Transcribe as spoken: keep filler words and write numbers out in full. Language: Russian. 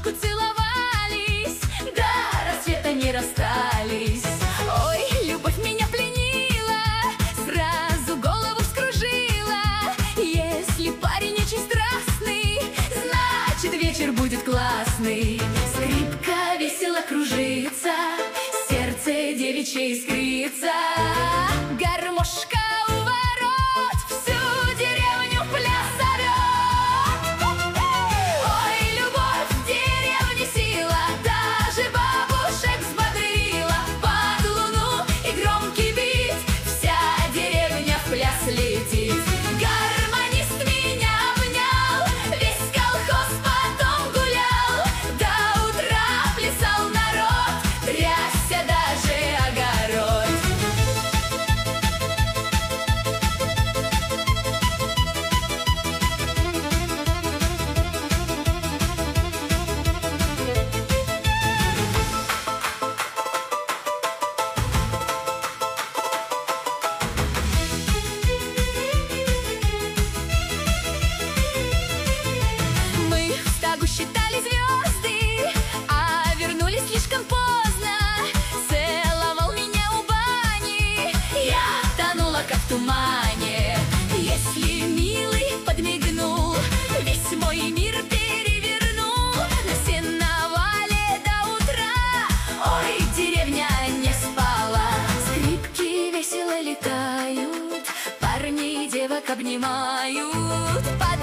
ручку целовались, до рассвета не расстались. Ой, любовь меня пленила, сразу голову вскружила. Если парень очень страстный, значит вечер будет классный. Скрипка весело кружится, сердце девичье искрится. Гармошка у ворот всю деревню в пляс зовет. Ой, любовь в деревне сила, даже бабушек взбодрила. Под луну и громкий бит вся деревня в пляс летит. Гармонист меня обнял, весь колхоз потом гулял. До утра плясал народ, трясся даже огород. Мы в стогу считали звезды, а вернулись слишком поздно. Целовал меня у бани, я тонула как в тумане. Если милый подмигнул, весь мой мир перевернул. На сеновале до утра, ой, деревня не спала. Скрипки весело летают, парни и девок обнимают. Под